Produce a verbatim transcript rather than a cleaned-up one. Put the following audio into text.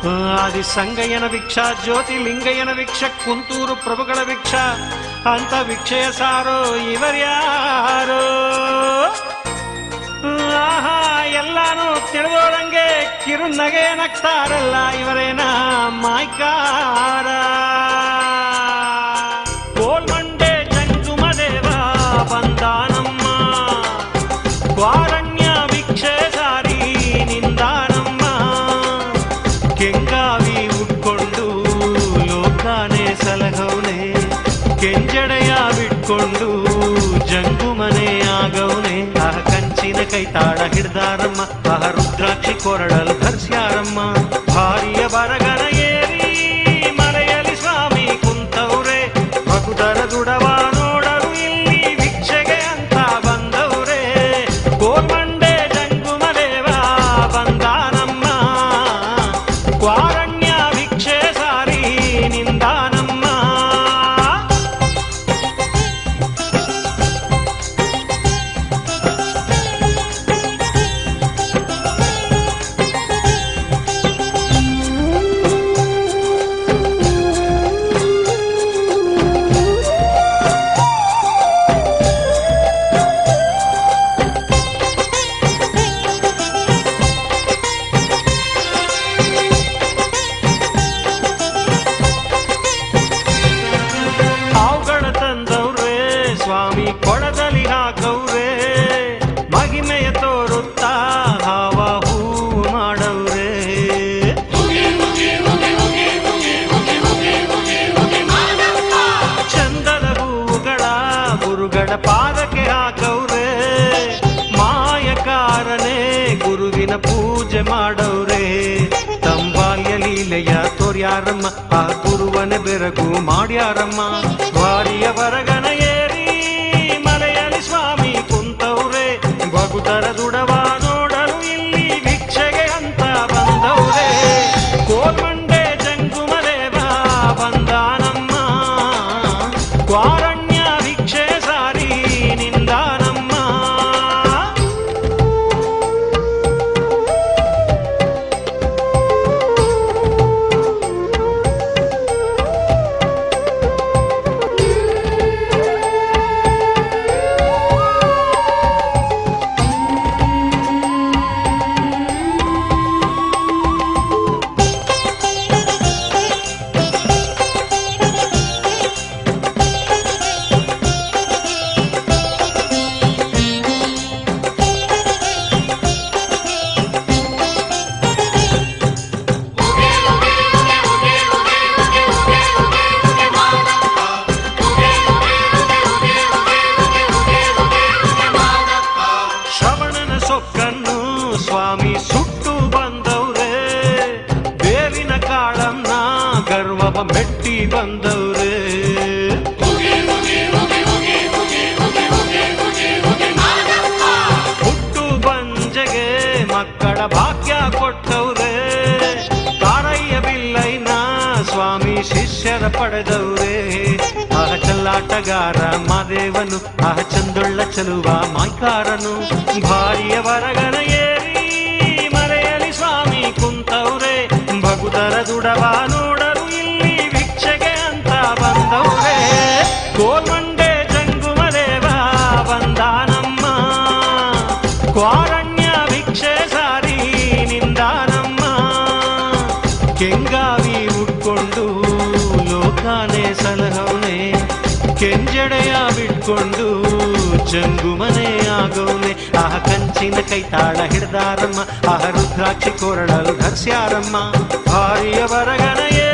ಆದಿ ಸಂಗಯ್ಯನ ಭಿಕ್ಷ, ಜ್ಯೋತಿಲಿಂಗಯ್ಯನ ಭಿಕ್ಷ, ಕುಂತೂರು ಪ್ರಭುಗಳ ಭಿಕ್ಷ ಅಂತ ಭಿಕ್ಷೆಯ ಸಾರೋ ಇವರ್ಯಾರೋ? ಆಹಾ, ಎಲ್ಲಾನು ತಿಳಿದೋಳಂಗೆ ಕಿರು ನಗೆ ನಗ್ತಾರಲ್ಲ, ಇವರೇನ ಮಾಯ್ಕಾರ? ಕೋಲ್ಮಂಡೆ ಜಂಗುಮದೇವ ಬಂದಾನಮ್ಮ, ವಾರಣ್ಯ ಭಿಕ್ಷೆ ಸಾರಿ ನಿಂದಾನಮ್ಮ. ಕೆಂಗಾವಿ ಉಟ್ಕೊಂಡು ಲೋಕಾನೆ ಸಲಗೌನೆ, ಕೆಂಜಡೆಯ ಬಿಟ್ಕೊಂಡು ಜಂಗುಮನೆ ಆಗೌನೆ. ಆಹ ಕಂಚಿನ ಕೈತಾಳ ಹಿಡ್ದಾರಮ್ಮ, ಆಹ ರುದ್ರಾಕ್ಷಿ ಕೊರಡಲು ಧರಿಸ್ಯಾರಮ್ಮ. ಭಾರಿಯ ಬರಗನ ಏರಿ ಮಲೆಯಲ್ಲಿ ಸ್ವಾಮಿ ಕುಂತವ್ರೆ, ಭಕ್ತರ ದುಡವ ನೋಡಲು ಇಲ್ಲಿ ಭಿಕ್ಷೆಗೆ ಅಂತ ಬಂದವ್ರೆ. ಕೋಲ್ಮಂಡೆ ಜಂಗುಮದೇವ ಬಂದಾನಮ್ಮ, ವಾರಣ್ಯ ಭಿಕ್ಷೆ ಸಾರಿ ನಿಂದಾನಮ್ಮ. ಸ್ವಾಮಿ ಕೊಳದಲ್ಲಿ ಹಾಕವ್ರೆ, ಮಹಿಮೆಯ ತೋರುತ್ತಾ ಹಾವ ಹೂ ಮಾಡವ್ರೆ. ಚಂದದ ಹೂವುಗಳ ಗುರುಗಳ ಪಾದಕ್ಕೆ ಹಾಕವ್ರೆ, ಮಾಯಕಾರನೇ ಗುರುವಿನ ಪೂಜೆ ಮಾಡವ್ರೆ. ತಂಬಾಲ್ಯ ಲೀಲೆಯ ತೋರ್ಯಾರಮ್ಮ, ಆ ಗುರುವನ ಬೆರಗು ಮಾಡ್ಯಾರಮ್ಮ. ವಾರಿಯ ಬರಗನ ಏರಿ ಮಲೆಯಲ್ಲಿ ಸ್ವಾಮಿ ಕುಂತವ್ರೆ, ಭಕ್ತರ ದುಡವ ನೋಡಲು ಇಲ್ಲಿ ಭಿಕ್ಷೆಗೆ ಅಂತ ಬಂದವ್ರೆ. ಕೋಲ್ಮಂಡೆ ಜಂಗುಮದೇವ ಬಂದಾನಮ್ಮ, ವಾರಣ್ಯ ಭಿಕ್ಷೆ ಸಾರಿ ನಿಂದಾನಮ್ಮ. ಸೊಕ್ಕನ್ನು ಸ್ವಾಮಿ ಸುಟ್ಟು ಬಂದವ್ರೆ, ಬೇವಿನ ಕಾಳನ್ನ ಗರ್ವವ ಮೆಟ್ಟಿ ಬಂದವ್ರೆ. ಹುಟ್ಟು ಬಂಜೆಗೆ ಮಕ್ಕಳ ಭಾಗ್ಯ ಕೊಟ್ಟವ್ರೆ, ಕಾರಯ್ಯ ಬಿಲ್ಲೈನ ಸ್ವಾಮಿ ಶಿಷ್ಯರ ಪಡೆದವ್ರೆ. ಆಹ ಚಲ್ಲಾಟಗಾರ ಮಾದೇವನು, ಆಹ ಚಂದೊಳ್ಳ ಚಲುವ ಮಾಯ್ಕಾರನು. ಭಾರಿಯ ಬರಗನ ಏರಿ ಮಲೆಯಲ್ಲಿ ಸ್ವಾಮಿ ಕುಂತವ್ರೆ, ಭಕ್ತರ ದುಡವ ನೋಡಲು ಇಲ್ಲಿ ಭಿಕ್ಷೆಗೆ ಅಂತ ಬಂದವ್ರೆ. ಕೋಲ್ಮಂಡೆ ಜಂಗುಮದೇವ ಬಂದಾನಮ್ಮ, ವಾರಣ್ಯ ಭಿಕ್ಷೆ ಸಾರಿ ನಿಂದಾನಮ್ಮ. ಕೆಂಗಾವಿ ಉಟ್ಕೊಂಡು ಲೋಕಾನೆ ಸಲಹವನೆ, ಕೆಂಜಡೆಯ ಬಿಟ್ಕೊಂಡು ಜಂಗುಮನೆ ಆಗವನೆ. ಆಹ ಕಂಚಿನ ಕೈತಾಳ ಹಿಡ್ದಾರಮ್ಮ, ಆಹ ರುದ್ರಾಕ್ಷಿ ಕೊರಡಲು ಧರಿಸ್ಯಾರಮ್ಮ. ಭಾರಿಯ ಬರಗನ